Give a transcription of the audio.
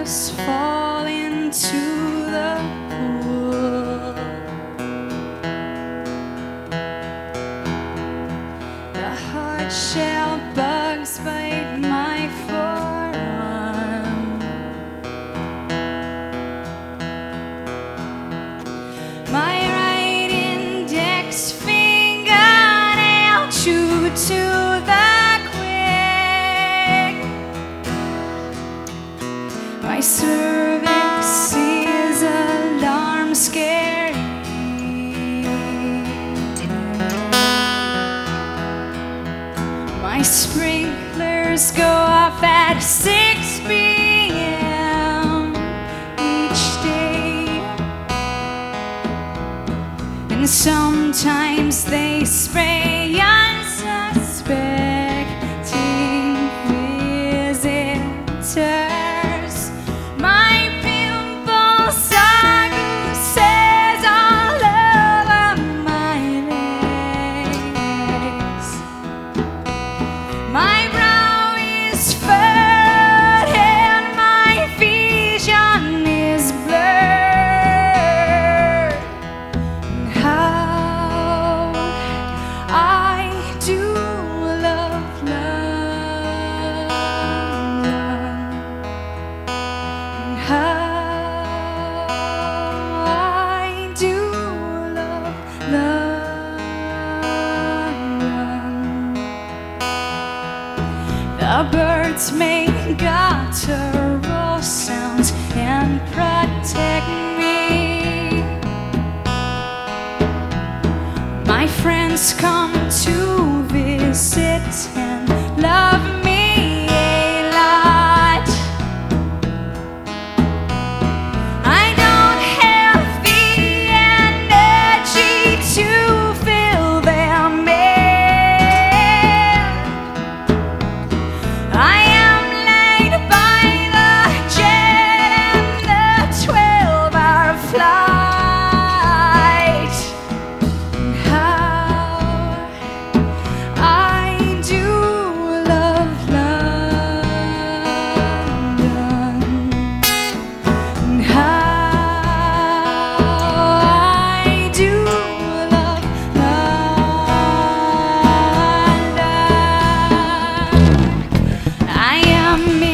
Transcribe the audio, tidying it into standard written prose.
flowers fall into the pool. The hard shell bugs bite my forearm. My right index fingernail chewed to the quick. My cervix is alarm scary. My sprinklers go off at 6 p.m. each day, and sometimes they spray unsuspecting visitors. My pimples are gooses all over my legs. My brow is furrowed and my vision is blurred. And how I do love London. And how I do love London. The birds make guttural sounds and protect me. My friends come to visit and love me a lot. I don't have the energy to fill them in. I am late by the jet and the 12-hour flight. And how I do love London. And how I do love London. I am